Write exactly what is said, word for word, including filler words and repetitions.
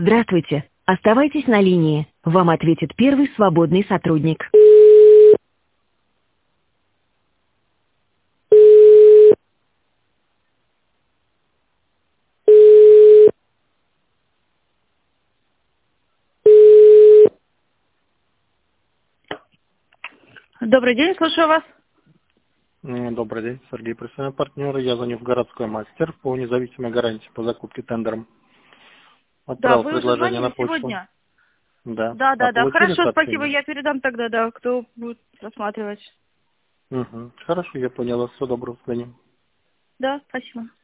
Здравствуйте. Оставайтесь на линии. Вам ответит первый свободный сотрудник. Добрый день, слушаю вас. М, Добрый день, Сергей, профессиональный партнер. Я звоню в городской мастер по независимой гарантии по закупке тендером. Да, Отправил вы уже предложение на звонили почту. сегодня? Да. Да, А да, да. получили Хорошо, спасибо. сообщение? Я передам тогда, да, кто будет рассматривать. Угу. Хорошо, я поняла. Всего доброго, до свидания. Да, спасибо.